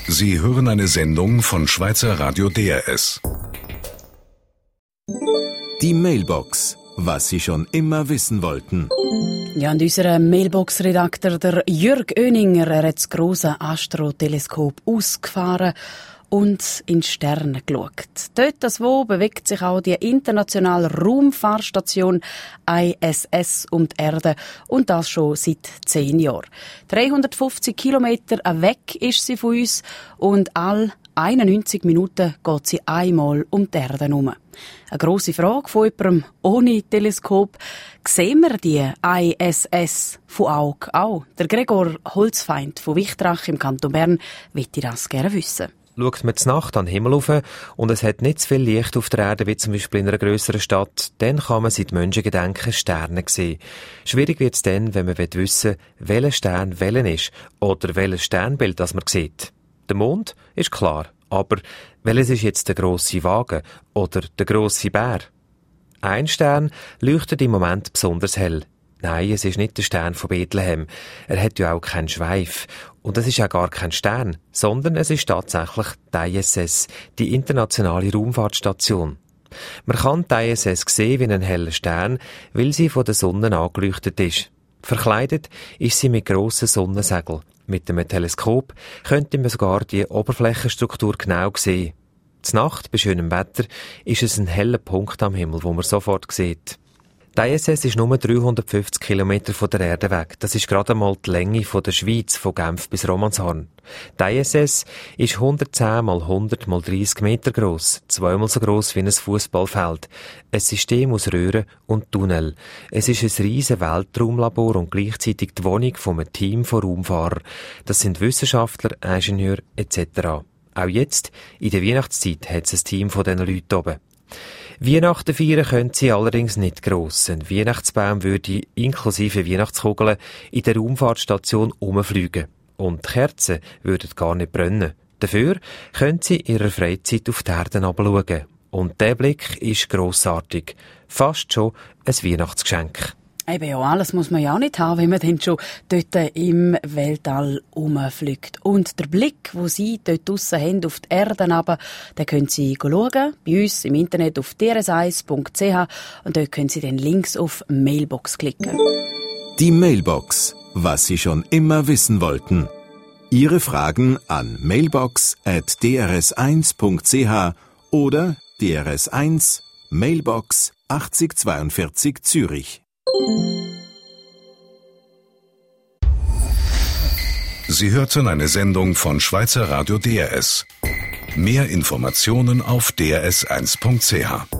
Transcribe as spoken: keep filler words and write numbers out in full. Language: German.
Sie hören eine Sendung von Schweizer Radio D R S. Die Mailbox. Was Sie schon immer wissen wollten. Ja, und unser Mailbox-Redakteur, der Jürg Oeninger, er hat das grosse Astroteleskop ausgefahren und in die Sterne geschaut. Dort, das wo, bewegt sich auch die internationale Raumfahrstation I S S um die Erde und das schon seit zehn Jahren. dreihundertfünfzig Kilometer weg ist sie von uns und all einundneunzig Minuten geht sie einmal um die Erde herum. Eine grosse Frage von jemandem ohne Teleskop. Sehen wir die I S S von Auge auch? Der Gregor Holzfeind von Wichtrach im Kanton Bern möchte das gerne wissen. Schaut man zur Nacht an den Himmel rauf und es hat nicht zu viel Licht auf der Erde, wie zum Beispiel in einer grösseren Stadt, dann kann man seit Menschengedenken Sterne sehen. Schwierig wird es dann, wenn man wissen will, welcher Stern welcher ist oder welches Sternbild das man sieht. Der Mond ist klar, aber welches ist jetzt der grosse Wagen oder der grosse Bär? Ein Stern leuchtet im Moment besonders hell. Nein, es ist nicht der Stern von Bethlehem. Er hat ja auch keinen Schweif. Und es ist auch gar kein Stern, sondern es ist tatsächlich die I S S, die internationale Raumfahrtstation. Man kann die I S S sehen wie einen hellen Stern, weil sie von der Sonne angeleuchtet ist. Verkleidet ist sie mit grossen Sonnensegeln. Mit einem Teleskop könnte man sogar die Oberflächenstruktur genau sehen. Zur Nacht, bei schönem Wetter, ist es ein heller Punkt am Himmel, wo man sofort sieht. Die I S S ist nur dreihundertfünfzig Kilometer von der Erde weg. Das ist gerade einmal die Länge von der Schweiz, von Genf bis Romanshorn. Die I S S ist hundertzehn mal hundert mal dreissig Meter gross, zweimal so gross wie ein Fußballfeld. Ein System aus Röhren und Tunnel. Es ist ein riesen Weltraumlabor und gleichzeitig die Wohnung von einem Team von Raumfahrern. Das sind Wissenschaftler, Ingenieure et cetera. Auch jetzt, in der Weihnachtszeit, hat es ein Team von diesen Leuten oben. Weihnachten feiern können sie allerdings nicht gross. Ein Weihnachtsbaum würde inklusive Weihnachtskugeln in der Raumfahrtstation rumfliegen. Und die Kerzen würden gar nicht brennen. Dafür können sie in ihrer Freizeit auf die Erde herabschauen. Und der Blick ist grossartig. Fast schon ein Weihnachtsgeschenk. Eben ja, alles muss man ja auch nicht haben, wenn man dann schon dort im Weltall rumfliegt. Und der Blick, den Sie dort draussen haben, auf die Erde runter, den können Sie schauen, bei uns im Internet auf d r s eins punkt c h und dort können Sie dann links auf Mailbox klicken. Die Mailbox. Was Sie schon immer wissen wollten. Ihre Fragen an mailbox at d r s eins punkt c h oder D R S eins Mailbox achtzig zweiundvierzig Zürich. Sie hörten eine Sendung von Schweizer Radio D R S. Mehr Informationen auf d r s eins punkt c h.